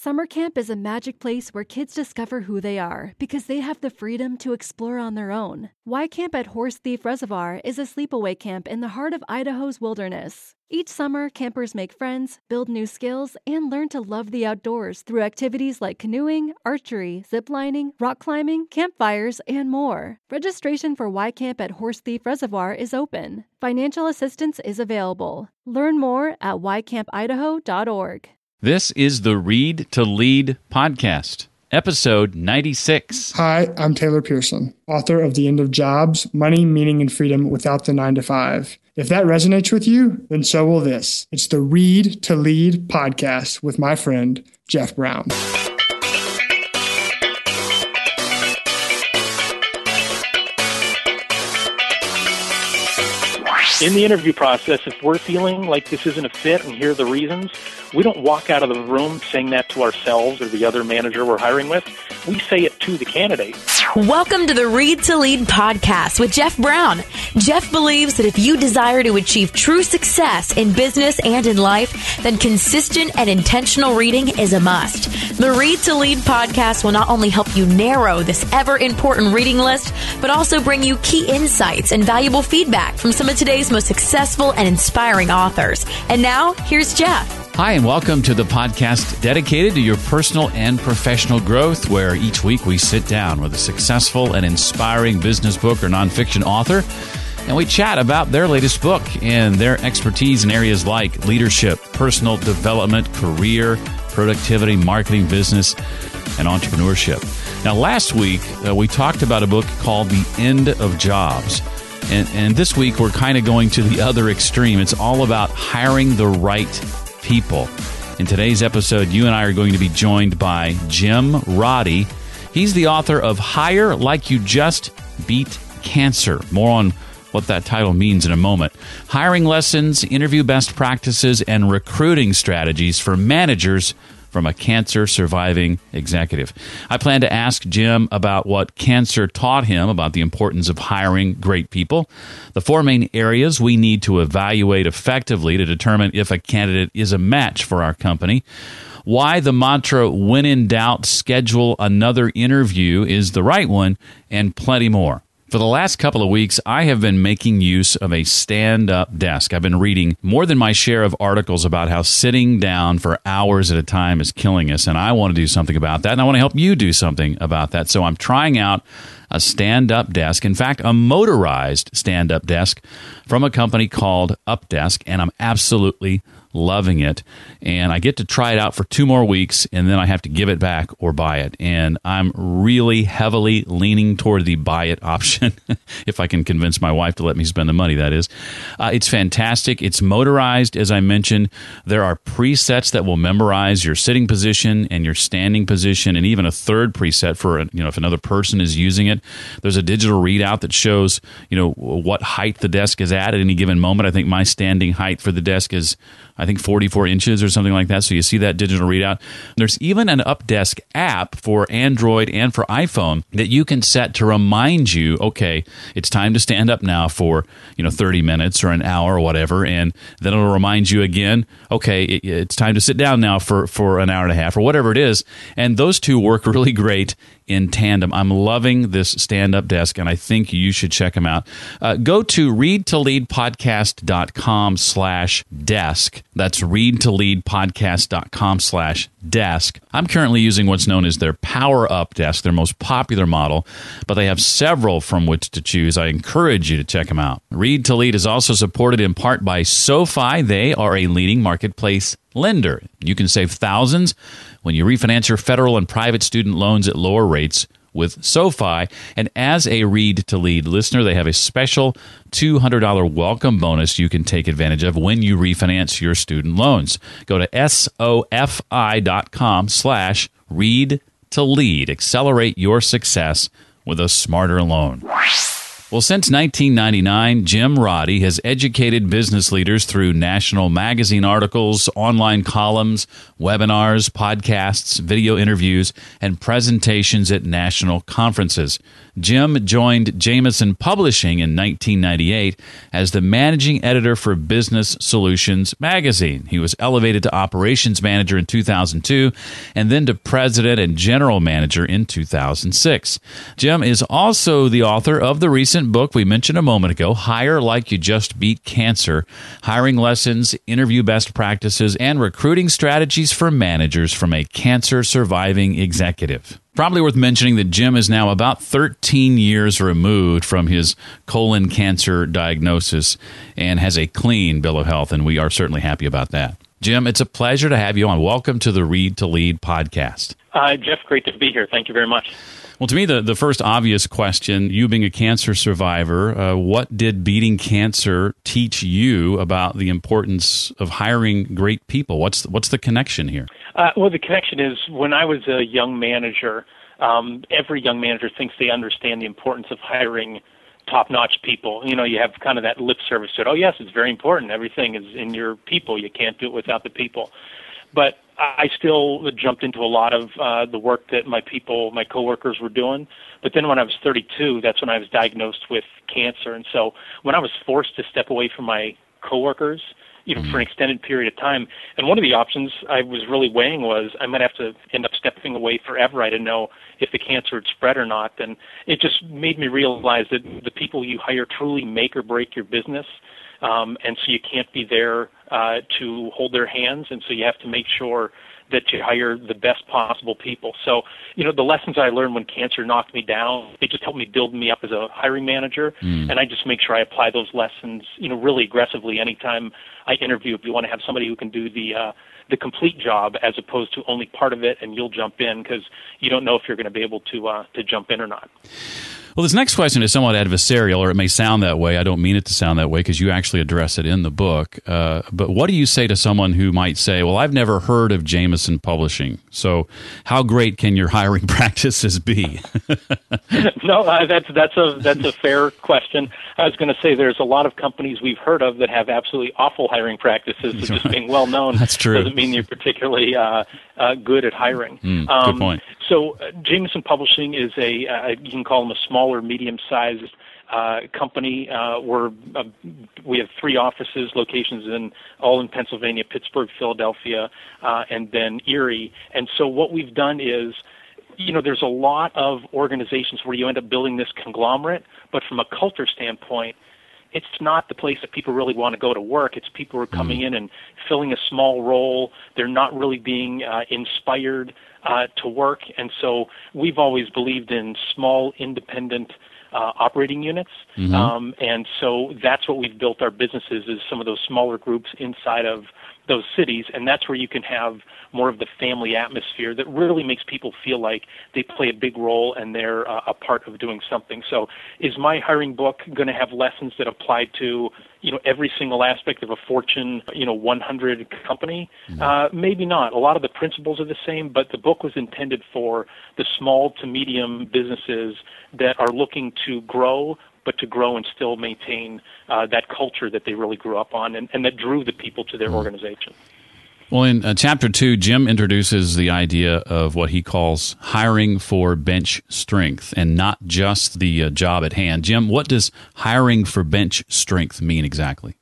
Summer camp is a magic place where kids discover who they are because they have the freedom to explore on their own. Y Camp at Horse Thief Reservoir is a sleepaway camp in the heart of Idaho's wilderness. Each summer, campers make friends, build new skills, and learn to love the outdoors through activities like canoeing, archery, ziplining, rock climbing, campfires, and more. Registration for Y Camp at Horse Thief Reservoir is open. Financial assistance is available. Learn more at ycampidaho.org. This is the Read to Lead podcast, episode 96. Hi, I'm Taylor Pearson, author of The End of Jobs, Money, Meaning, and Freedom Without the 9-to-5. If that resonates with you, then so will this. It's the Read to Lead podcast with my friend, Jeff Brown. In the interview process, if we're feeling like this isn't a fit and here are the reasons, we don't walk out of the room saying that to ourselves or the other manager we're hiring with. We say it to the candidate. Welcome to the Read to Lead podcast with Jeff Brown. Jeff believes that if you desire to achieve true success in business and in life, then consistent and intentional reading is a must. The Read to Lead podcast will not only help you narrow this ever-important reading list, but also bring you key insights and valuable feedback from some of today's most successful and inspiring authors. And now, here's Jeff. Hi, and welcome to the podcast dedicated to your personal and professional growth, where each week we sit down with a successful and inspiring business book or nonfiction author, and we chat about their latest book and their expertise in areas like leadership, personal development, career, productivity, marketing, business, and entrepreneurship. Now, last week, we talked about a book called The End of Jobs. And this week, we're kind of going to the other extreme. It's all about hiring the right people. In today's episode, you and I are going to be joined by Jim Roddy. He's the author of Hire Like You Just Beat Cancer. More on what that title means in a moment. Hiring lessons, interview best practices, and recruiting strategies for managers from a cancer-surviving executive. I plan to ask Jim about what cancer taught him about the importance of hiring great people, the four main areas we need to evaluate effectively to determine if a candidate is a match for our company, why the mantra, when in doubt, schedule another interview is the right one, and plenty more. For the last couple of weeks, I have been making use of a stand-up desk. I've been reading more than my share of articles about how sitting down for hours at a time is killing us, and I want to do something about that, and I want to help you do something about that. So I'm trying out a stand-up desk, in fact, a motorized stand-up desk from a company called UpDesk, and I'm absolutely loving it. And I get to try it out for 2 more weeks, and then I have to give it back or buy it. And I'm really heavily leaning toward the buy it option, if I can convince my wife to let me spend the money, that is. It's fantastic. It's motorized, as I mentioned. There are presets that will memorize your sitting position and your standing position, and even a third preset for, if another person is using it. There's a digital readout that shows, what height the desk is at any given moment. I think my standing height for the desk is, 44 inches or something like that. So you see that digital readout. There's even an UpDesk app for Android and for iPhone that you can set to remind you, okay, it's time to stand up now for 30 minutes or an hour or whatever, and then it'll remind you again, okay, it's time to sit down now for an hour and a half or whatever it is. And those two work really great in tandem. I'm loving this stand-up desk, and I think you should check them out. Go to readtoleadpodcast.com/desk. That's readtoleadpodcast.com/desk. I'm currently using what's known as their Power Up desk, their most popular model, but they have several from which to choose. I encourage you to check them out. Read to Lead is also supported in part by SoFi. They are a leading marketplace lender. You can save thousands when you refinance your federal and private student loans at lower rates with SoFi. And as a Read to Lead listener, they have a special $200 welcome bonus you can take advantage of when you refinance your student loans. Go to SoFi.com/read to lead. Accelerate your success with a smarter loan. Well, since 1999, Jim Roddy has educated business leaders through national magazine articles, online columns, webinars, podcasts, video interviews, and presentations at national conferences. Jim joined Jameson Publishing in 1998 as the managing editor for Business Solutions magazine. He was elevated to operations manager in 2002 and then to president and general manager in 2006. Jim is also the author of the recent book we mentioned a moment ago, Hire Like You Just Beat Cancer, Hiring Lessons, Interview Best Practices, and Recruiting Strategies for Managers from a Cancer Surviving Executive. Probably worth mentioning that Jim is now about 13 years removed from his colon cancer diagnosis and has a clean bill of health, and we are certainly happy about that. Jim, it's a pleasure to have you on. Welcome to the Read to Lead podcast. Jeff, great to be here. Thank you very much. Well, to me, the first obvious question, you being a cancer survivor, what did beating cancer teach you about the importance of hiring great people? What's the connection here? Well, the connection is when I was a young manager, every young manager thinks they understand the importance of hiring top-notch people. You know, you have kind of that lip service to it. Oh, yes, it's very important. Everything is in your people. You can't do it without the people. But I still jumped into a lot of the work that my coworkers were doing. But then when I was 32, that's when I was diagnosed with cancer. And so when I was forced to step away from my coworkers, for an extended period of time, and one of the options I was really weighing was I might have to end up stepping away forever. I didn't know if the cancer had spread or not. And it just made me realize that the people you hire truly make or break your business. And so you can't be there to hold their hands, and so you have to make sure that you hire the best possible people. So, the lessons I learned when cancer knocked me down, they just helped me build me up as a hiring manager, and I just make sure I apply those lessons, really aggressively anytime I interview. If you want to have somebody who can do the complete job as opposed to only part of it, and you'll jump in because you don't know if you're going to be able to jump in or not. Well, this next question is somewhat adversarial, or it may sound that way. I don't mean it to sound that way because you actually address it in the book. But what do you say to someone who might say, well, I've never heard of Jameson Publishing, so how great can your hiring practices be? No, that's a fair question. I was going to say there's a lot of companies we've heard of that have absolutely awful hiring practices. So just being well known doesn't mean you're particularly good at hiring. Good point. So Jameson Publishing is you can call them a small or medium-sized company. We have 3 offices, locations all in Pennsylvania, Pittsburgh, Philadelphia, and then Erie. And so what we've done is, there's a lot of organizations where you end up building this conglomerate, but from a culture standpoint, it's not the place that people really want to go to work. It's people who are coming in and filling a small role. They're not really being inspired to work. And so we've always believed in small, independent operating units. And so that's what we've built our businesses, is some of those smaller groups inside of those cities. And that's where you can have more of the family atmosphere that really makes people feel like they play a big role and they're a part of doing something. So is my hiring book going to have lessons that apply to, every single aspect of a Fortune, 100 company? Maybe not. A lot of the principles are the same, but the book was intended for the small to medium businesses that are looking to grow, but to grow and still maintain that culture that they really grew up on and that drew the people to their organization. Well, in Chapter 2, Jim introduces the idea of what he calls hiring for bench strength and not just the job at hand. Jim, what does hiring for bench strength mean exactly?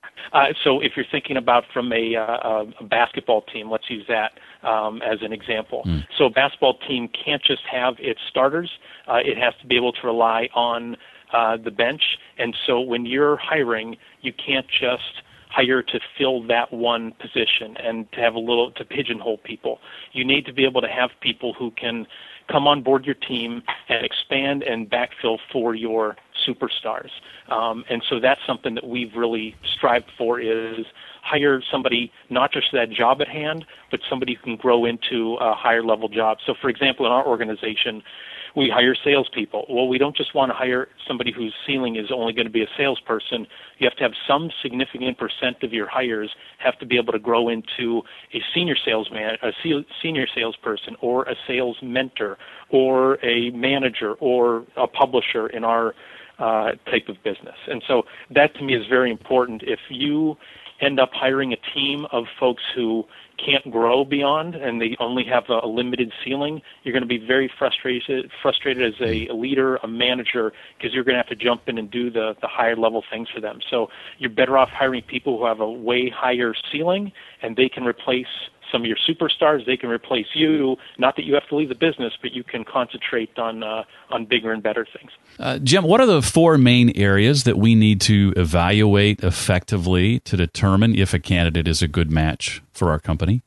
So if you're thinking about from a basketball team, let's use that as an example. So a basketball team can't just have its starters. It has to be able to rely on the bench. And so when you're hiring, you can't just hire to fill that one position and to pigeonhole people. You need to be able to have people who can come on board your team and expand and backfill for your superstars. And so that's something that we've really strived for, is hire somebody not just for that job at hand, but somebody who can grow into a higher level job. So for example, in our organization, we hire salespeople. Well, we don't just want to hire somebody whose ceiling is only going to be a salesperson. You have to have some significant percent of your hires have to be able to grow into a senior salesman, a senior salesperson, or a sales mentor, or a manager, or a publisher in our type of business. And so that to me is very important. If you end up hiring a team of folks who can't grow beyond and they only have a limited ceiling, you're going to be very frustrated as a leader, a manager, because you're going to have to jump in and do the higher level things for them. So you're better off hiring people who have a way higher ceiling, and they can replace some of your superstars. They can replace you. Not that you have to leave the business, but you can concentrate on bigger and better things. Jim, what are the 4 main areas that we need to evaluate effectively to determine if a candidate is a good match for our company?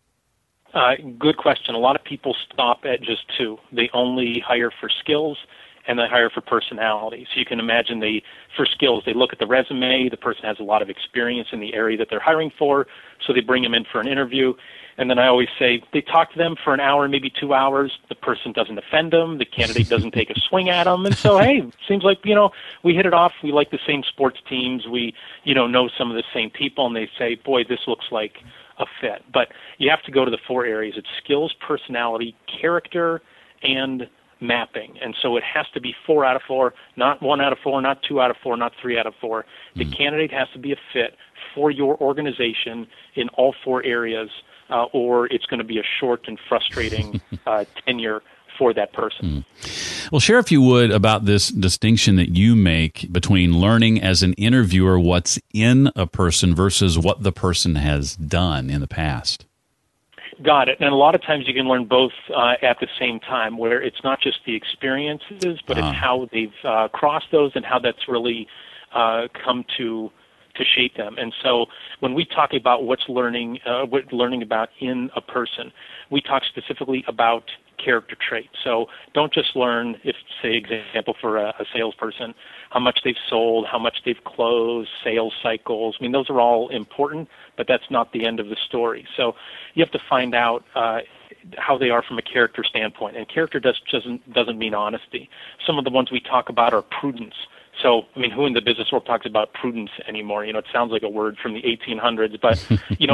Good question. A lot of people stop at just 2. They only hire for skills, and they hire for personality. So you can imagine for skills, they look at the resume. The person has a lot of experience in the area that they're hiring for, so they bring them in for an interview. And then I always say they talk to them for an hour, maybe 2 hours. The person doesn't offend them. The candidate doesn't take a swing at them. And so, hey, seems like, we hit it off. We like the same sports teams. We, know some of the same people. And they say, boy, this looks like a fit. But you have to go to the 4 areas. It's skills, personality, character, and mapping. And so it has to be 4 out of 4, not 1 out of 4, not 2 out of 4, not 3 out of 4. The candidate has to be a fit for your organization in all 4 areas, or it's going to be a short and frustrating tenure for that person. Well, share, if you would, about this distinction that you make between learning as an interviewer what's in a person versus what the person has done in the past. Got it. And a lot of times you can learn both at the same time, where it's not just the experiences, but it's how they've crossed those and how that's really come to shape them. And so when we talk about what learning about in a person, we talk specifically about character traits. So don't just learn, if, say, example for a salesperson, how much they've sold, how much they've closed, sales cycles. I mean, those are all important, but that's not the end of the story. So you have to find out how they are from a character standpoint. And character doesn't mean honesty. Some of the ones we talk about are prudence. So, I mean, who in the business world talks about prudence anymore? It sounds like a word from the 1800s, but,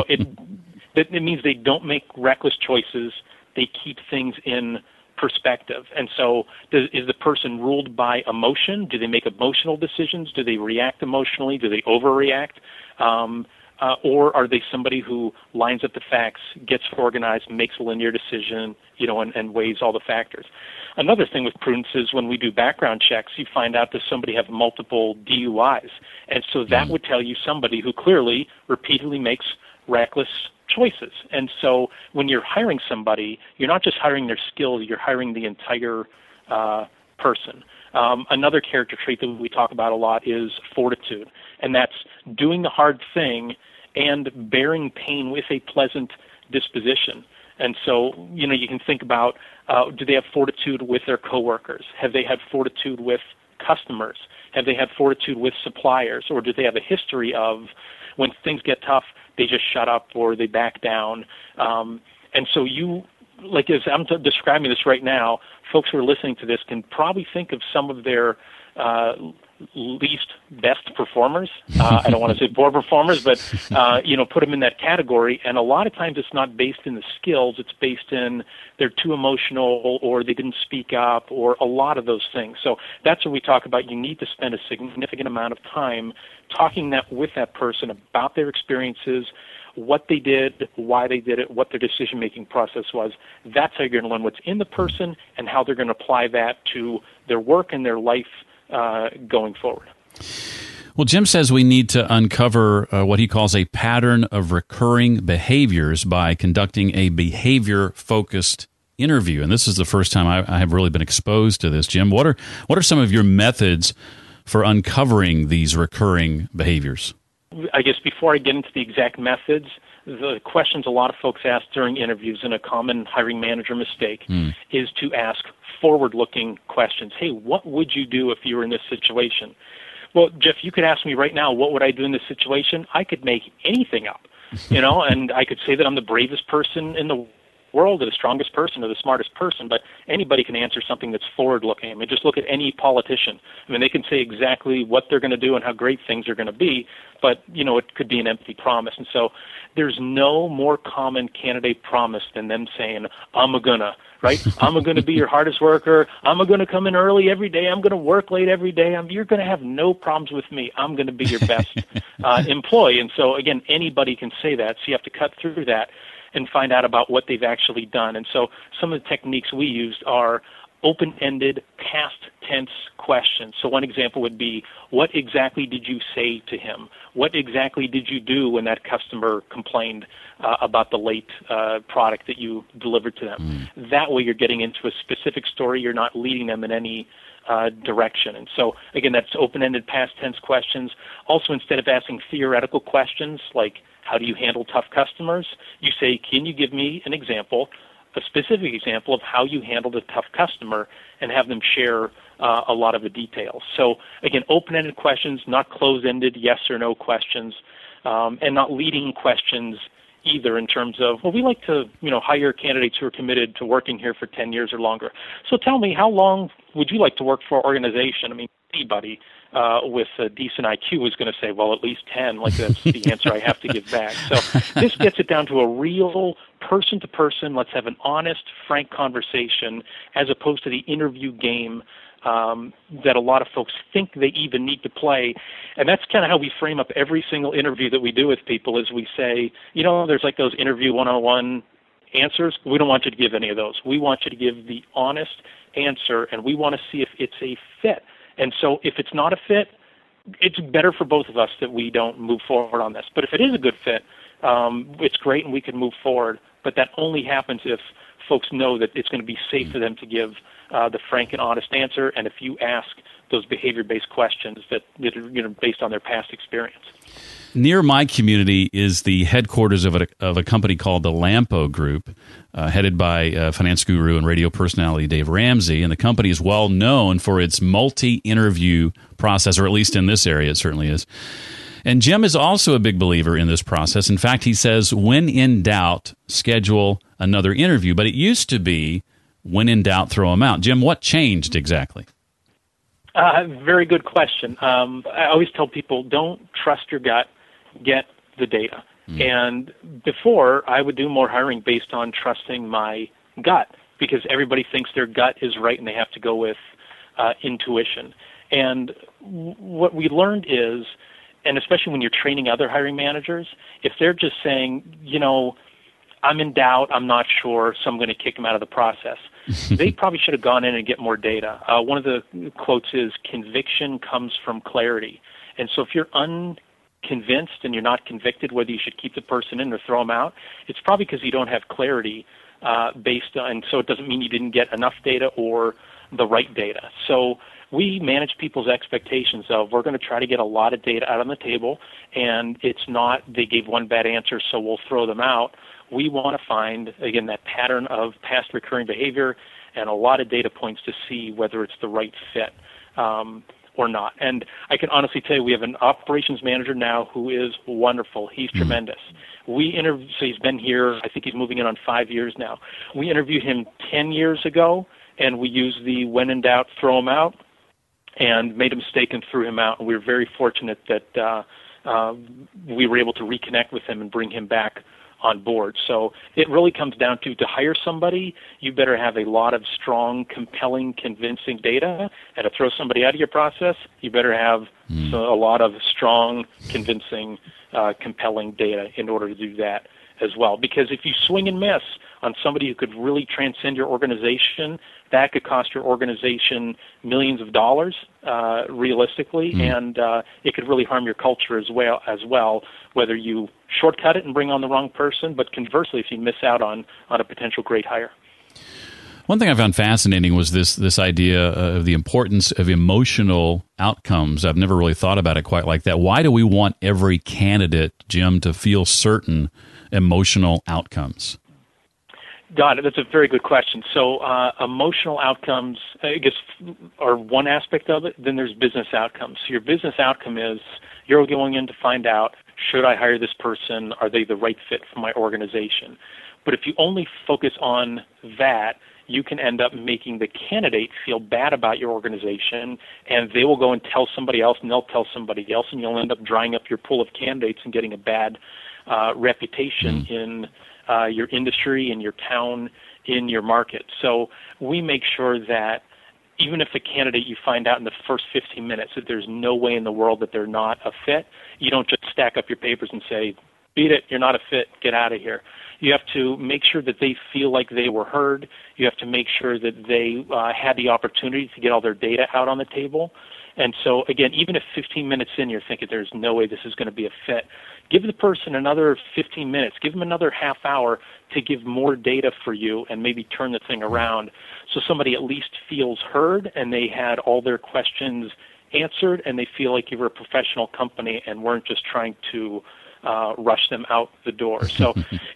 it means they don't make reckless choices. They keep things in perspective. And so is the person ruled by emotion? Do they make emotional decisions? Do they react emotionally? Do they overreact? Or are they somebody who lines up the facts, gets organized, makes a linear decision, and weighs all the factors? Another thing with prudence is when we do background checks, you find out that somebody have multiple DUIs. And so that would tell you somebody who clearly repeatedly makes reckless choices. And so when you're hiring somebody, you're not just hiring their skills, you're hiring the entire person. Another character trait that we talk about a lot is fortitude, and that's doing the hard thing and bearing pain with a pleasant disposition. And so, you can think about, do they have fortitude with their coworkers? Have they had fortitude with customers? Have they had fortitude with suppliers? Or do they have a history of when things get tough, they just shut up or they back down? And so as I'm describing this right now, folks who are listening to this can probably think of some of their least best performers. I don't want to say poor performers, but, put them in that category. And a lot of times it's not based in the skills. It's based in they're too emotional or they didn't speak up or a lot of those things. So that's what we talk about. You need to spend a significant amount of time talking with that person about their experiences, what they did, why they did it, what their decision-making process was. That's how you're going to learn what's in the person and how they're going to apply that to their work and their life going forward. Well, Jim says we need to uncover what he calls a pattern of recurring behaviors by conducting a behavior-focused interview. And this is the first time I have really been exposed to this. Jim, what are some of your methods for uncovering these recurring behaviors? I guess before I get into the exact methods, the questions a lot of folks ask during interviews, and a common hiring manager mistake, is to ask forward-looking questions. Hey, what would you do if you were in this situation? Well, Jeff, you could ask me right now, what would I do in this situation? I could make anything up, and I could say that I'm the bravest person in the world or the strongest person or the smartest person, but anybody can answer something that's forward-looking. I mean, just look at any politician. I mean, they can say exactly what they're going to do and how great things are going to be, but, it could be an empty promise. And so there's no more common candidate promise than them saying, I'm gonna, right? I'm going to be your hardest worker. I'm going to come in early every day. I'm going to work late every day. You're going to have no problems with me. I'm going to be your best employee. And so, again, anybody can say that. So you have to cut through that and find out about what they've actually done. And so some of the techniques we used are open-ended, past tense questions. So one example would be, what exactly did you say to him? What exactly did you do when that customer complained about the late product that you delivered to them? That way you're getting into a specific story. You're not leading them in any direction. And so, again, that's open-ended, past tense questions. Also, instead of asking theoretical questions like, how do you handle tough customers? You say, can you give me an example, a specific example of how you handled a tough customer, and have them share a lot of the details. So, again, open-ended questions, not closed-ended yes or no questions, and not leading questions either in terms of, well, we like to, hire candidates who are committed to working here for 10 years or longer. So tell me, how long would you like to work for our organization? I mean, anybody with a decent IQ is going to say, well, at least 10, like that's the answer I have to give back. So this gets it down to a real person-to-person, let's have an honest, frank conversation, as opposed to the interview game that a lot of folks think they even need to play. And that's kind of how we frame up every single interview that we do with people, is we say, there's like those interview one-on-one answers. We don't want you to give any of those. We want you to give the honest answer, and we want to see if it's a fit. And so if it's not a fit, it's better for both of us that we don't move forward on this. But if it is a good fit, it's great and we can move forward. But that only happens if folks know that it's going to be safe for them to give the frank and honest answer, and if you ask those behavior-based questions that are based on their past experience. Near my community is the headquarters of a company called the Lampo Group, headed by finance guru and radio personality Dave Ramsey. And the company is well known for its multi-interview process, or at least in this area it certainly is. And Jim is also a big believer in this process. In fact, he says, when in doubt, schedule another interview. But it used to be, when in doubt, throw them out. Jim, what changed exactly? Very good question. I always tell people, don't trust your gut, get the data. And before, I would do more hiring based on trusting my gut, because everybody thinks their gut is right and they have to go with intuition. And what we learned is, and especially when you're training other hiring managers, if they're just saying, I'm in doubt, I'm not sure, so I'm going to kick them out of the process, they probably should have gone in and get more data. One of the quotes is, conviction comes from clarity. And so if you're unconvinced and you're not convicted whether you should keep the person in or throw them out, it's probably because you don't have clarity based on, so it doesn't mean you didn't get enough data or the right data. So we manage people's expectations of, we're going to try to get a lot of data out on the table, and it's not they gave one bad answer, so we'll throw them out. We want to find, again, that pattern of past recurring behavior and a lot of data points to see whether it's the right fit or not. And I can honestly tell you, we have an operations manager now who is wonderful. He's tremendous. So he's been here, I think he's moving in on 5 years now. We interviewed him 10 years ago, and we used the when in doubt, throw him out, and made a mistake and threw him out. And we were very fortunate that we were able to reconnect with him and bring him back on board. So it really comes down to hire somebody, you better have a lot of strong, compelling, convincing data. And to throw somebody out of your process, you better have a lot of strong, convincing, compelling data in order to do that as well. Because if you swing and miss on somebody who could really transcend your organization, that could cost your organization millions of dollars, realistically, and it could really harm your culture as well, whether you shortcut it and bring on the wrong person, but conversely, if you miss out on a potential great hire. One thing I found fascinating was this idea of the importance of emotional outcomes. I've never really thought about it quite like that. Why do we want every candidate, Jim, to feel certain emotional outcomes? Got it. That's a very good question. So emotional outcomes, I guess, are one aspect of it. Then there's business outcomes. So your business outcome is you're going in to find out, should I hire this person? Are they the right fit for my organization? But if you only focus on that, you can end up making the candidate feel bad about your organization, and they will go and tell somebody else, and they'll tell somebody else, and you'll end up drying up your pool of candidates and getting a bad reputation in your industry, in your town, in your market. So we make sure that even if a candidate you find out in the first 15 minutes that there's no way in the world that they're not a fit, you don't just stack up your papers and say, beat it, you're not a fit, get out of here. You have to make sure that they feel like they were heard. You have to make sure that they had the opportunity to get all their data out on the table. And so, again, even if 15 minutes in you're thinking there's no way this is going to be a fit, give the person another 15 minutes, give them another half hour to give more data for you and maybe turn the thing around so somebody at least feels heard and they had all their questions answered and they feel like you were a professional company and weren't just trying to rush them out the door. So,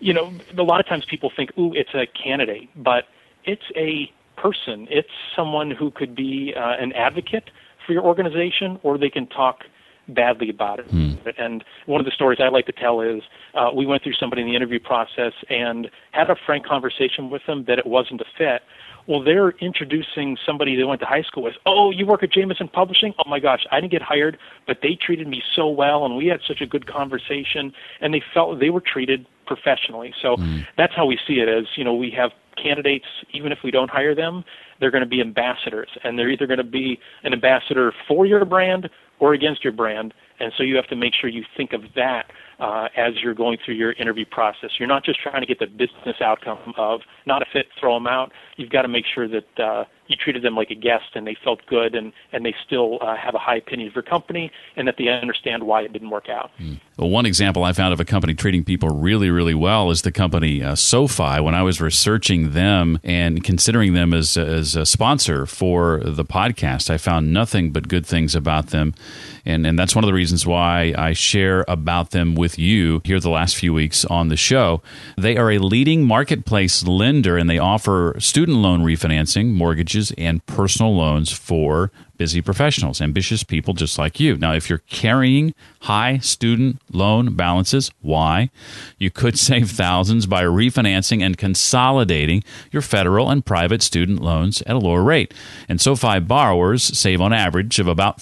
a lot of times people think, ooh, it's a candidate, but it's a person. It's someone who could be an advocate for your organization, or they can talk badly about it. And one of the stories I like to tell is we went through somebody in the interview process and had a frank conversation with them that it wasn't a fit. Well, they're introducing somebody they went to high school with. Oh, you work at Jameson Publishing? Oh, my gosh, I didn't get hired, but they treated me so well, and we had such a good conversation, and they felt they were treated professionally. So that's how we see it as, we have candidates, even if we don't hire them, they're going to be ambassadors, and they're either going to be an ambassador for your brand or against your brand, and so you have to make sure you think of that as you're going through your interview process. You're not just trying to get the business outcome of not a fit, throw them out. You've got to make sure that you treated them like a guest and they felt good and they still have a high opinion of your company and that they understand why it didn't work out. Well, one example I found of a company treating people really, really well is the company SoFi. When I was researching them and considering them as a sponsor for the podcast, I found nothing but good things about them. And that's one of the reasons why I share about them with you here the last few weeks on the show. They are a leading marketplace lender, and they offer student loan refinancing, mortgages, and personal loans for busy professionals, ambitious people just like you. Now, if you're carrying high student loan balances, why? You could save thousands by refinancing and consolidating your federal and private student loans at a lower rate. And SoFi borrowers save on average of about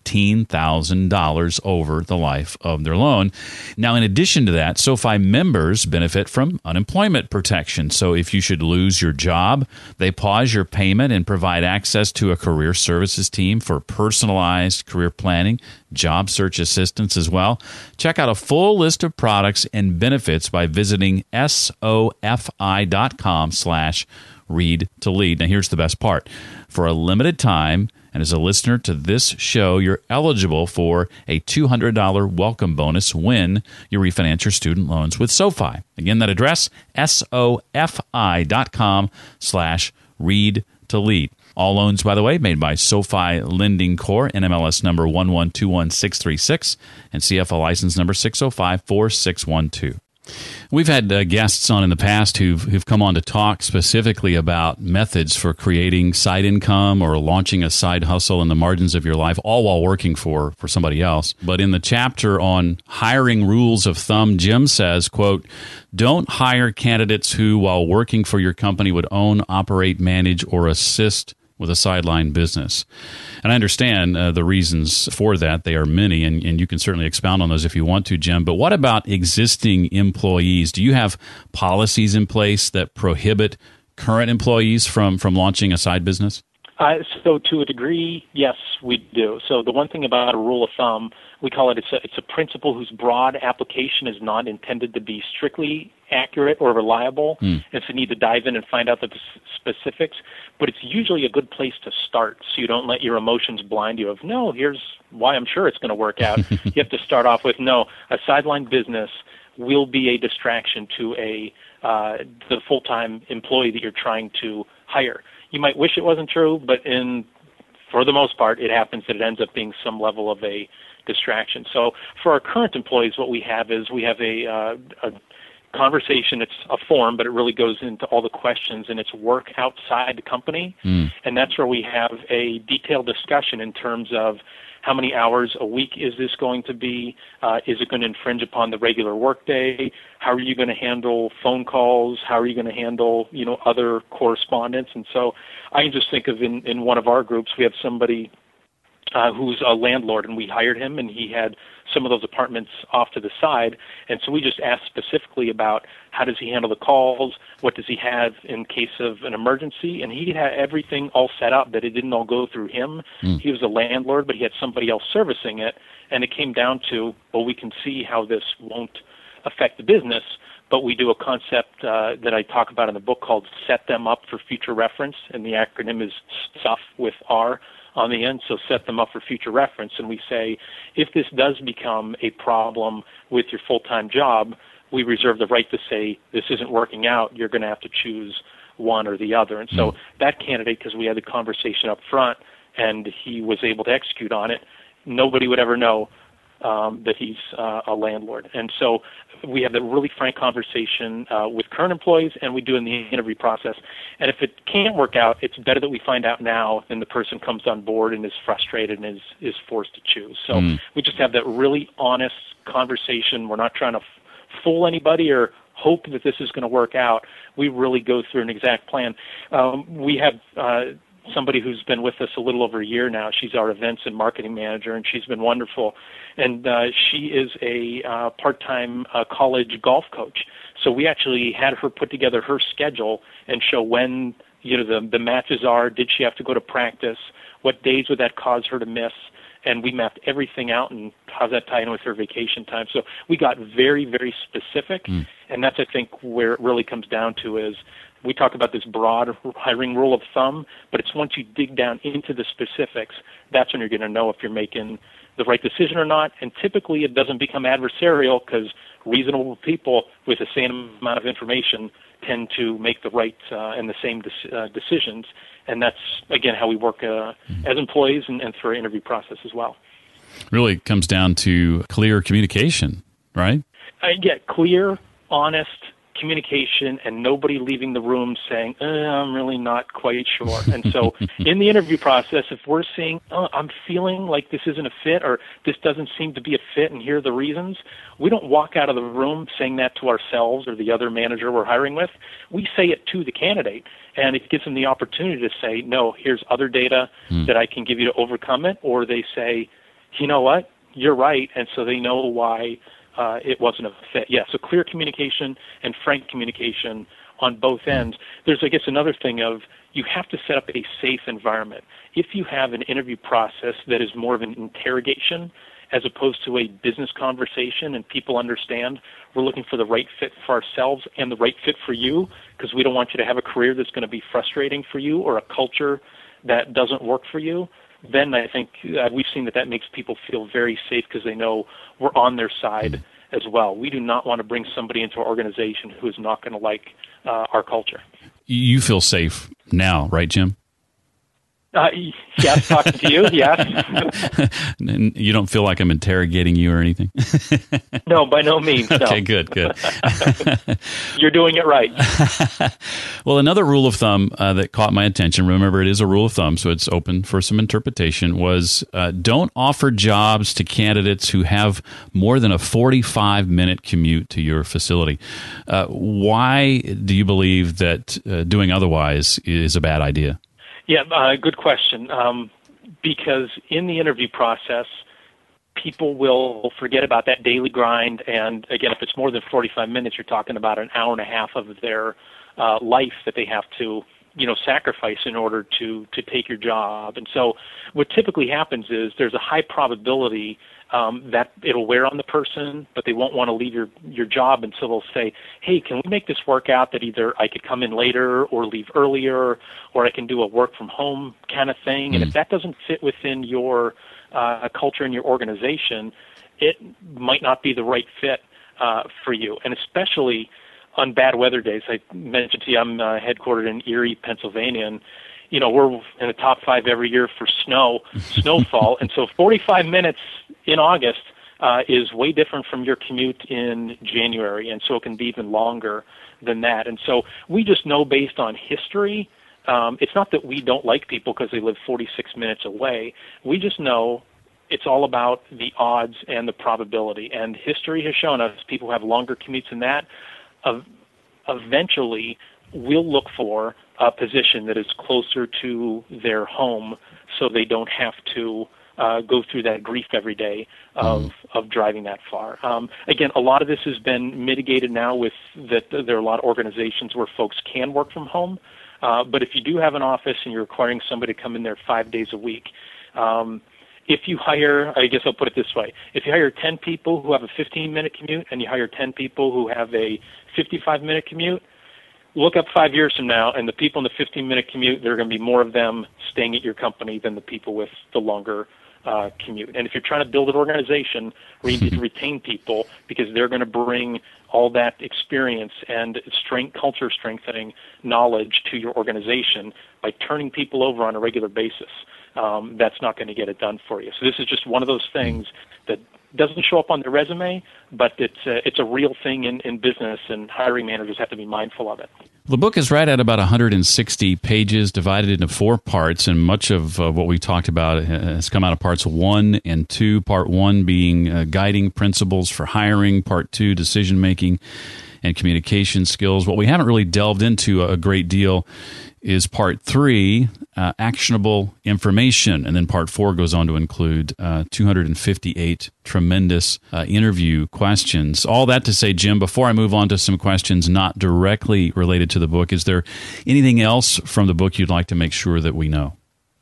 $14,000 over the life of their loan. Now, in addition to that, SoFi members benefit from unemployment protection. So if you should lose your job, they pause your payment and provide access to a career services team for personalized career planning, job search assistance as well. Check out a full list of products and benefits by visiting sofi.com/read-to-lead. Now, here's the best part. For a limited time, and as a listener to this show, you're eligible for a $200 welcome bonus when you refinance your student loans with SoFi. Again, that address, sofi.com/read-to-lead. All loans, by the way, made by SoFi Lending Corp., NMLS number 1121636, and CFL license number 6054612. We've had guests on in the past who've come on to talk specifically about methods for creating side income or launching a side hustle in the margins of your life, all while working for somebody else. But in the chapter on hiring rules of thumb, Jim says, quote, "Don't hire candidates who, while working for your company, would own, operate, manage, or assist with a sideline business." And I understand the reasons for that. They are many, and you can certainly expound on those if you want to, Jim. But what about existing employees? Do you have policies in place that prohibit current employees from launching a side business? So to a degree, yes, we do. So the one thing about a rule of thumb, we call it's a principle whose broad application is not intended to be strictly accurate or reliable, and so you need to dive in and find out the specifics. But it's usually a good place to start, so you don't let your emotions blind you of, no, here's why I'm sure it's going to work out. You have to start off with, no, a sideline business will be a distraction to the full-time employee that you're trying to hire. You might wish it wasn't true, but for the most part, it happens that it ends up being some level of a distraction. So for our current employees, what we have is we have a conversation. It's a form, but it really goes into all the questions, and it's work outside the company. And that's where we have a detailed discussion in terms of How many hours a week is this going to be? Is it going to infringe upon the regular workday? How are you going to handle phone calls? How are you going to handle, other correspondence? And so I can just think of in one of our groups, we have somebody who's a landlord, and we hired him, and he had some of those apartments off to the side. And so we just asked specifically about how does he handle the calls, what does he have in case of an emergency, and he had everything all set up that it didn't all go through him. He was a landlord, but he had somebody else servicing it, and it came down to, well, we can see how this won't affect the business, but we do a concept that I talk about in the book called Set Them Up for Future Reference, and the acronym is SUF with R on the end, so set them up for future reference. And we say, if this does become a problem with your full-time job, we reserve the right to say, this isn't working out, you're going to have to choose one or the other. And so that candidate, because we had the conversation up front and he was able to execute on it, nobody would ever know that he's a landlord. And so we have a really frank conversation with current employees, and we do in the interview process. And if it can't work out, it's better that we find out now than the person comes on board and is frustrated and is forced to choose. So we just have that really honest conversation. We're not trying to fool anybody or hope that this is going to work out. We really go through an exact plan. We have somebody who's been with us a little over a year now. She's our events and marketing manager, and she's been wonderful. And she is a part-time college golf coach. So we actually had her put together her schedule and show when the matches are. Did she have to go to practice? What days would that cause her to miss? And we mapped everything out, and how's that tie in with her vacation time? So we got very, very specific, and that's, I think, where it really comes down to is we talk about this broad hiring rule of thumb, but it's once you dig down into the specifics, that's when you're going to know if you're making the right decision or not. And typically it doesn't become adversarial because reasonable people with the same amount of information tend to make the right and the same decisions. And that's, again, how we work as employees and through our interview process as well. Really comes down to clear communication, right? Clear, honest communication, and nobody leaving the room saying, I'm really not quite sure. And so in the interview process, if we're saying, I'm feeling like this isn't a fit or this doesn't seem to be a fit and here are the reasons, we don't walk out of the room saying that to ourselves or the other manager we're hiring with. We say it to the candidate, and it gives them the opportunity to say, no, here's other data that I can give you to overcome it, or they say, you know what, you're right, and so they know why it wasn't a fit. Yeah, so clear communication and frank communication on both ends. There's, I guess, another thing of you have to set up a safe environment. If you have an interview process that is more of an interrogation as opposed to a business conversation and people understand we're looking for the right fit for ourselves and the right fit for you because we don't want you to have a career that's going to be frustrating for you or a culture that doesn't work for you, then I think we've seen that makes people feel very safe because they know we're on their side as well. We do not want to bring somebody into our organization who is not going to like our culture. You feel safe now, right, Jim? Yes, talking to you, yes. And you don't feel like I'm interrogating you or anything? No, by no means. Okay, no. good. You're doing it right. Well, another rule of thumb that caught my attention, remember it is a rule of thumb, so it's open for some interpretation, was don't offer jobs to candidates who have more than a 45-minute commute to your facility. Why do you believe that doing otherwise is a bad idea? Yeah, good question. Because in the interview process, people will forget about that daily grind. And again, if it's more than 45 minutes, you're talking about an hour and a half of their life that they have to, sacrifice in order to take your job. And so what typically happens is there's a high probability that it'll wear on the person, but they won't want to leave your job until they'll say, hey, can we make this work out that either I could come in later or leave earlier, or I can do a work from home kind of thing. And if that doesn't fit within your culture and your organization, it might not be the right fit for you. And especially on bad weather days. I mentioned to you I'm headquartered in Erie, Pennsylvania, and we're in the top 5 every year for snowfall. And so 45 minutes in August is way different from your commute in January. And so it can be even longer than that. And so we just know based on history, it's not that we don't like people because they live 46 minutes away. We just know it's all about the odds and the probability. And history has shown us people who have longer commutes than that eventually will look for a position that is closer to their home so they don't have to go through that grief every day of driving that far. Again, a lot of this has been mitigated now with that there are a lot of organizations where folks can work from home. But if you do have an office and you're requiring somebody to come in there 5 days a week, if you hire, I guess I'll put it this way, if you hire 10 people who have a 15-minute commute and you hire 10 people who have a 55-minute commute, look up 5 years from now, and the people in the 15-minute commute, there are going to be more of them staying at your company than the people with the longer commute. And if you're trying to build an organization where you need to retain people because they're going to bring all that experience and culture strengthening knowledge to your organization by turning people over on a regular basis, that's not going to get it done for you. So this is just one of those things that doesn't show up on the resume, but it's a real thing in business, and hiring managers have to be mindful of it. The book is right at about 160 pages, divided into 4 parts, and much of what we talked about has come out of parts 1 and 2. Part 1 being guiding principles for hiring, part 2 decision-making and communication skills. What we haven't really delved into a great deal is part 3, actionable information, and then part 4 goes on to include 258 tremendous interview questions. All that to say, Jim, before I move on to some questions not directly related to the book, is there anything else from the book you'd like to make sure that we know?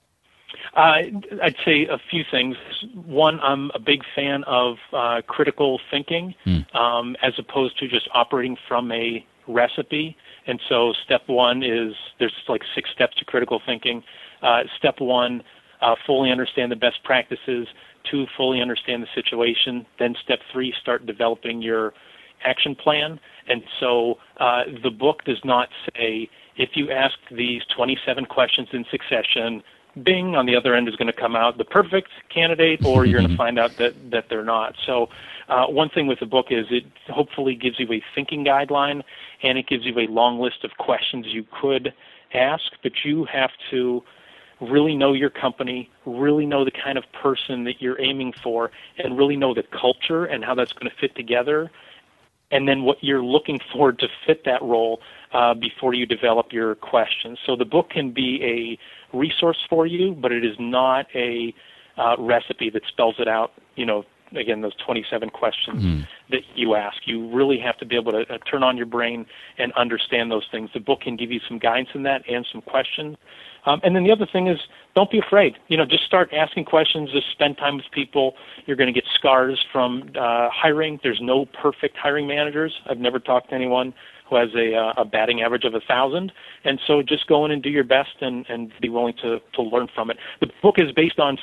I'd say a few things. One, I'm a big fan of critical thinking as opposed to just operating from a recipe. And so step 1 is, there's like 6 steps to critical thinking. Step 1, fully understand the best practices. 2, fully understand the situation. Then step 3, start developing your action plan. And so the book does not say, if you ask these 27 questions in succession, bing, on the other end is going to come out the perfect candidate, or you're going to find out that they're not. So one thing with the book is it hopefully gives you a thinking guideline, and it gives you a long list of questions you could ask, but you have to really know your company, really know the kind of person that you're aiming for, and really know the culture and how that's going to fit together, and then what you're looking for to fit that role before you develop your questions. So the book can be a resource for you, but it is not a recipe that spells it out, again, those 27 questions that you ask. You really have to be able to turn on your brain and understand those things. The book can give you some guidance in that and some questions. And then the other thing is, don't be afraid. Just start asking questions. Just spend time with people. You're going to get scars from hiring. There's no perfect hiring managers. I've never talked to anyone who has a batting average of 1,000. And so just go in and do your best and be willing to learn from it. The book is based on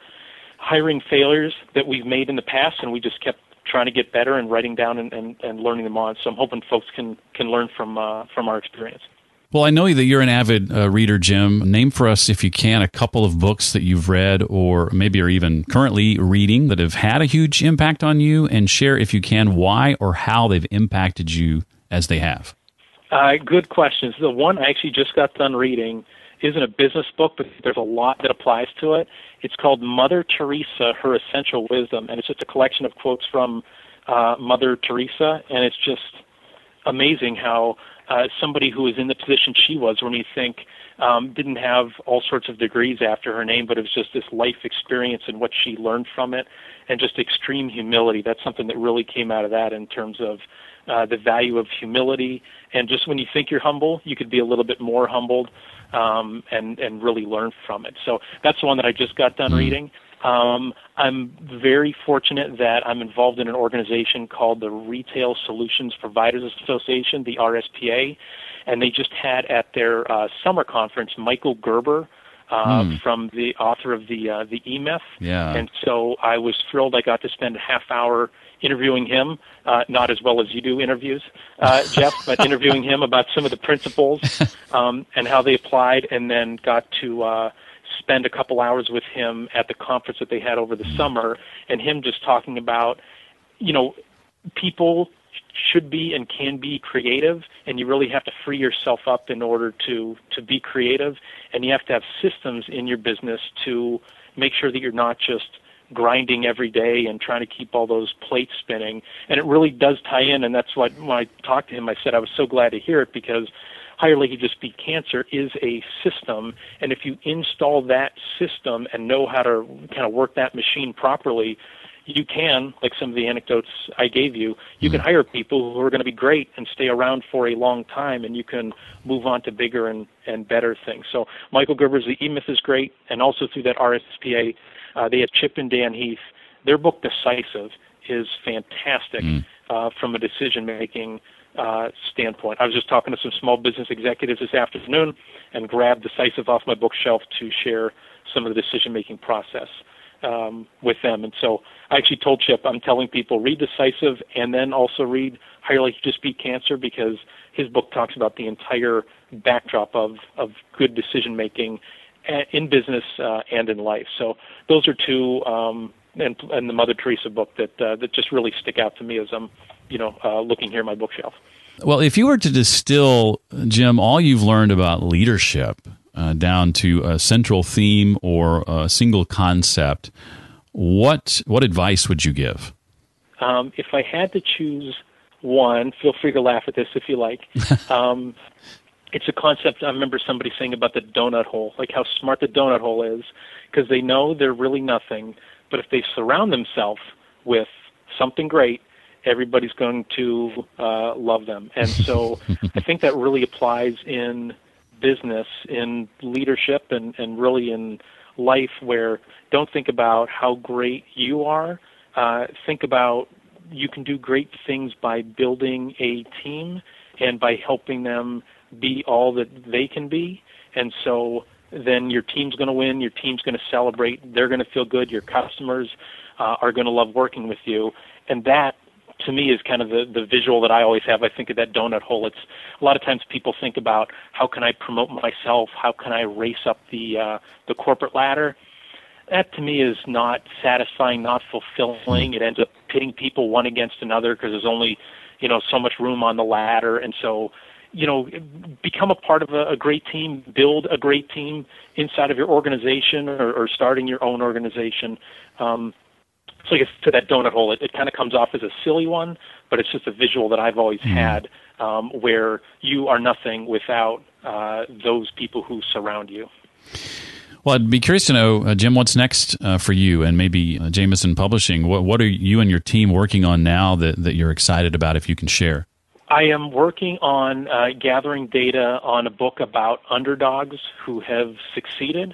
hiring failures that we've made in the past, and we just kept trying to get better and writing down and learning them on. So I'm hoping folks can learn from our experience. Well, I know that you're an avid reader, Jim. Name for us, if you can, a couple of books that you've read or maybe are even currently reading that have had a huge impact on you, and share, if you can, why or how they've impacted you as they have. Good questions. The one I actually just got done reading isn't a business book, but there's a lot that applies to it. It's called Mother Teresa, Her Essential Wisdom, and it's just a collection of quotes from Mother Teresa, and it's just amazing how somebody who was in the position she was, when you think didn't have all sorts of degrees after her name, but it was just this life experience and what she learned from it, and just extreme humility. That's something that really came out of that in terms of the value of humility. And just when you think you're humble, you could be a little bit more humbled and really learn from it. So that's the one that I just got done reading. I'm very fortunate that I'm involved in an organization called the Retail Solutions Providers Association, the RSPA, and they just had at their summer conference Michael Gerber, from the author of the E-Myth. Yeah. And so I was thrilled I got to spend a half hour interviewing him, not as well as you do interviews, Jeff, but interviewing him about some of the principles and how they applied, and then got to spend a couple hours with him at the conference that they had over the summer, and him just talking about, people should be and can be creative, and you really have to free yourself up in order to be creative, and you have to have systems in your business to make sure that you're not just grinding every day and trying to keep all those plates spinning. And it really does tie in, and that's what, when I talked to him, I said I was so glad to hear it, because Higher Lakes Just Beat Cancer is a system, and if you install that system and know how to kind of work that machine properly, you can, like some of the anecdotes I gave you, you can hire people who are going to be great and stay around for a long time, and you can move on to bigger and better things. So Michael Gerber's The E-Myth is great, and also through that RSPA, they had Chip and Dan Heath. Their book, Decisive, is fantastic from a decision-making standpoint. I was just talking to some small business executives this afternoon and grabbed Decisive off my bookshelf to share some of the decision-making process with them. And so I actually told Chip, I'm telling people, read Decisive and then also read Higher Lakes Just Beat Cancer, because his book talks about the entire backdrop of good decision-making in business and in life. So those are two, and the Mother Teresa book that just really stick out to me as I'm looking here at my bookshelf. Well, if you were to distill, Jim, all you've learned about leadership down to a central theme or a single concept, what advice would you give? If I had to choose one, feel free to laugh at this if you like. It's a concept I remember somebody saying about the donut hole, like how smart the donut hole is, because they know they're really nothing, but if they surround themselves with something great, everybody's going to love them. And so I think that really applies in business, in leadership, and really in life, where don't think about how great you are. Think about you can do great things by building a team and by helping them be all that they can be. And so then your team's going to win, your team's going to celebrate, they're going to feel good, your customers are going to love working with you. And that, to me, is kind of the visual that I always have. I think of that donut hole. It's a lot of times people think about how can I promote myself, how can I race up the corporate ladder. That to me is not satisfying, not fulfilling. It ends up pitting people one against another because there's only so much room on the ladder. And so become a part of a great team, build a great team inside of your organization or starting your own organization. So I guess to that donut hole, it kind of comes off as a silly one, but it's just a visual that I've always had, where you are nothing without those people who surround you. Well, I'd be curious to know, Jim, what's next for you and maybe Jameson Publishing? What are you and your team working on now that you're excited about, if you can share? I am working on gathering data on a book about underdogs who have succeeded.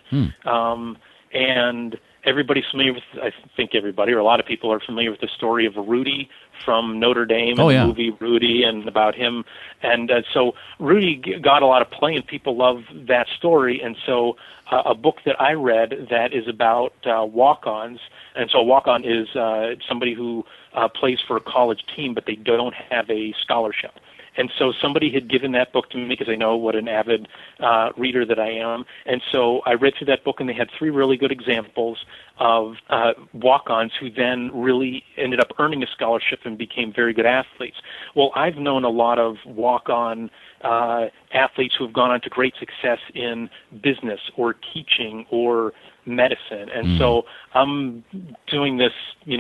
And everybody's familiar with, I think everybody, or a lot of people are familiar with the story of Rudy from Notre Dame and the movie Rudy, and about him. And so Rudy got a lot of play, and people love that story. And so a book that I read that is about walk-ons. And so a walk-on is somebody who plays for a college team, but they don't have a scholarship. And so somebody had given that book to me because they know what an avid reader that I am. And so I read through that book, and they had 3 really good examples of walk-ons who then really ended up earning a scholarship and became very good athletes. Well, I've known a lot of walk-on athletes who have gone on to great success in business or teaching or medicine. And so I'm doing this,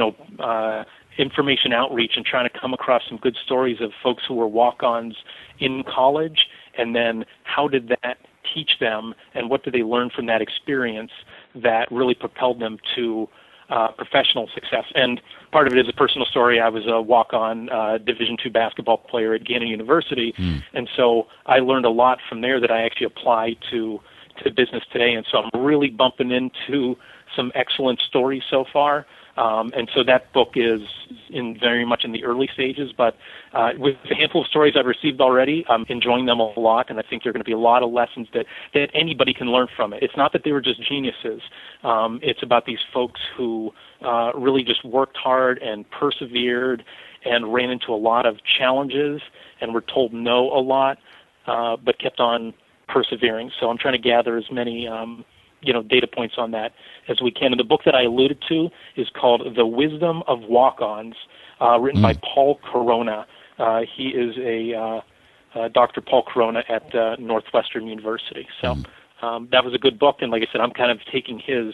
information outreach and trying to come across some good stories of folks who were walk-ons in college, and then how did that teach them, and what did they learn from that experience that really propelled them to professional success. And part of it is a personal story. I was a walk-on Division II basketball player at Gannon University, and so I learned a lot from there that I actually apply to business today. And so I'm really bumping into some excellent stories so far. And so that book is very much in the early stages, but with a handful of stories I've received already, I'm enjoying them a lot, and I think there are going to be a lot of lessons that anybody can learn from it. It's not that they were just geniuses. It's about these folks who really just worked hard and persevered and ran into a lot of challenges and were told no a lot, but kept on persevering. So I'm trying to gather as many data points on that as we can. And the book that I alluded to is called The Wisdom of Walk-Ons, written by Paul Corona. He is a Dr. Paul Corona at Northwestern University. So that was a good book, and like I said, I'm kind of taking his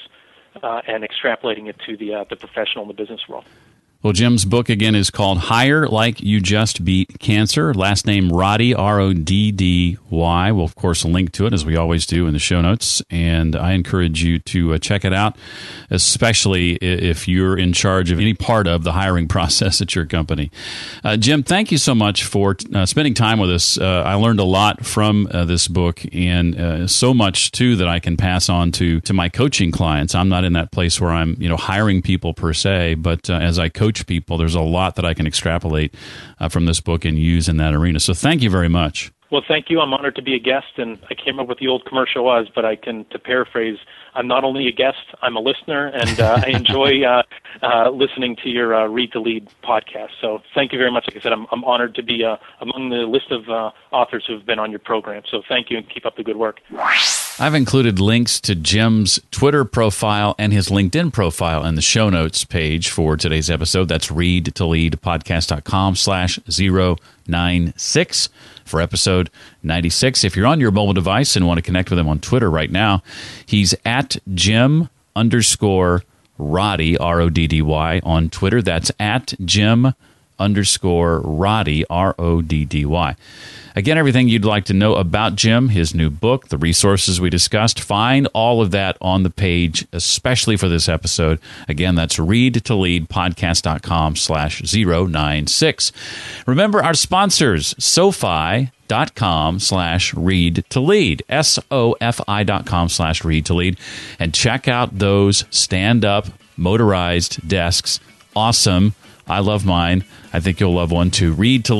and extrapolating it to the professional and the business world. Well, Jim's book, again, is called Hire Like You Just Beat Cancer. Last name Roddy, Roddy. We'll, of course, link to it, as we always do, in the show notes. And I encourage you to check it out, especially if you're in charge of any part of the hiring process at your company. Jim, thank you so much for spending time with us. I learned a lot from this book, and so much, too, that I can pass on to my coaching clients. I'm not in that place where I'm hiring people per se, but as I coach people, there's a lot that I can extrapolate from this book and use in that arena. So thank you very much. Well, thank you. I'm honored to be a guest, and I can't remember what the old commercial was, but to paraphrase, I'm not only a guest, I'm a listener, and I enjoy listening to your Read to Lead podcast. So thank you very much. Like I said, I'm honored to be among the list of authors who have been on your program. So thank you, and keep up the good work. I've included links to Jim's Twitter profile and his LinkedIn profile in the show notes page for today's episode. That's readtoleadpodcast.com/096 for episode 96. If you're on your mobile device and want to connect with him on Twitter right now, he's at Jim_Roddy, Roddy, on Twitter. That's at Jim_Roddy, Roddy. Again, everything you'd like to know about Jim, his new book, the resources we discussed, find all of that on the page, especially for this episode. Again, that's readtoleadpodcast.com/096. Remember our sponsors, SoFi.com/read-to-lead, SOFI.com/read-to-lead, and check out those stand-up motorized desks. Awesome. I love mine. I think you'll love one too.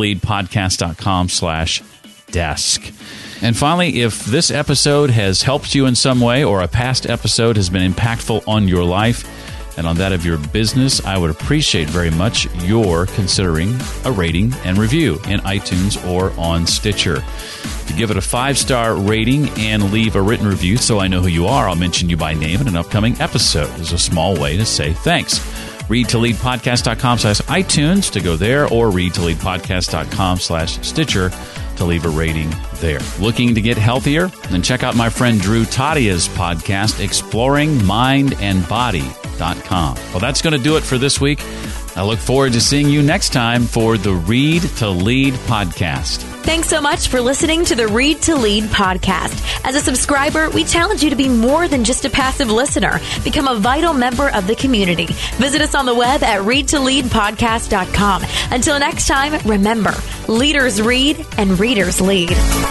readtoleadpodcast.com/desk. And finally, if this episode has helped you in some way, or a past episode has been impactful on your life and on that of your business, I would appreciate very much your considering a rating and review in iTunes or on Stitcher. If you give it a 5-star rating and leave a written review so I know who you are, I'll mention you by name in an upcoming episode. There's a small way to say thanks. readtoleadpodcast.com/iTunes to go there, or readtoleadpodcast.com/Stitcher to leave a rating there. Looking to get healthier? Then check out my friend Drew Tadia's podcast, ExploringMindAndBody.com. Well, that's going to do it for this week. I look forward to seeing you next time for the Read to Lead podcast. Thanks so much for listening to the Read to Lead podcast. As a subscriber, we challenge you to be more than just a passive listener. Become a vital member of the community. Visit us on the web at readtoleadpodcast.com. Until next time, remember, leaders read and readers lead.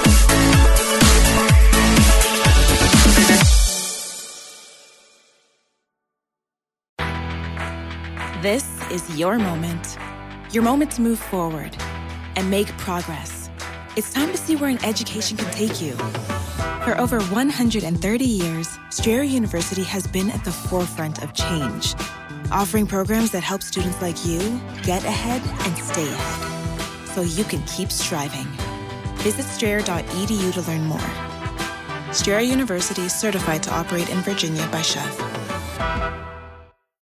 This is your moment to move forward and make progress. It's time to see where an education can take you. For over 130 years, Strayer University has been at the forefront of change, offering programs that help students like you get ahead and stay ahead, so you can keep striving. Visit strayer.edu to learn more. Strayer University is certified to operate in Virginia by Chev.